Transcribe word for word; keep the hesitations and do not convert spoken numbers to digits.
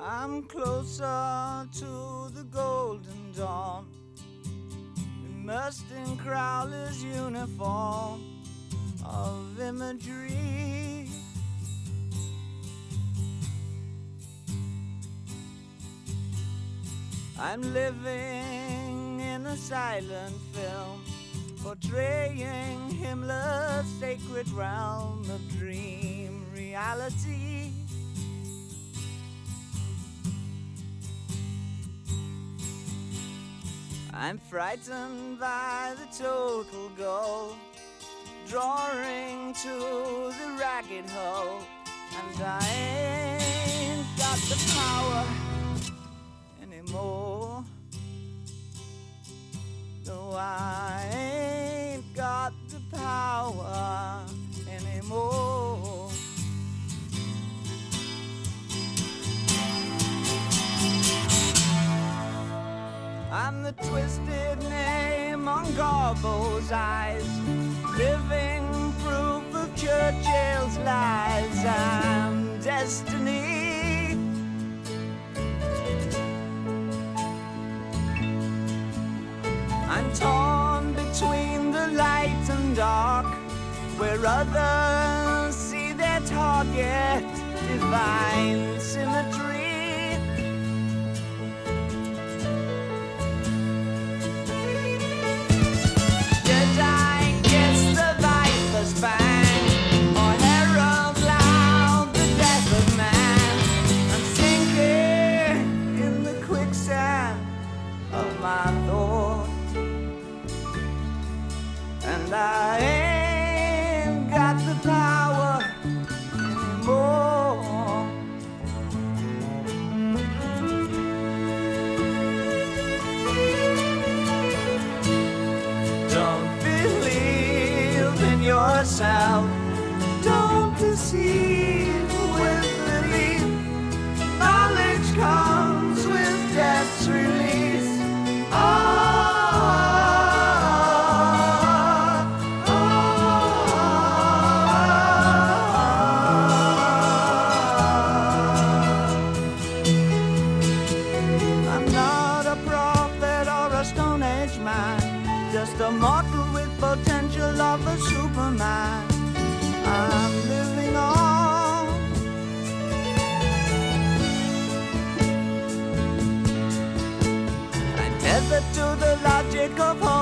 I'm closer to the golden dawn, immersed in Crowley's uniform of imagery. I'm living in a silent film, portraying Himmler's sacred realm of dream reality. I'm frightened by the total goal, drawing to the ragged hole, and I ain't got the power anymore. No, I ain't got the power anymore. I'm the twisted name on Garbo's eyes, living proof of Churchill's lies. I'm destiny. I'm torn between the light and dark, where others see their target, divine symmetry. Did I kiss the viper's fang, or herald loud the death of man? I'm sinking in the quicksand of my thoughts, and I ain't got the power anymore. Don't believe in yourself, don't deceive with belief. Knowledge comes with death's release. Oh, just a mortal with potential of a Superman. I'm living on. I'm tethered to the logic of hope.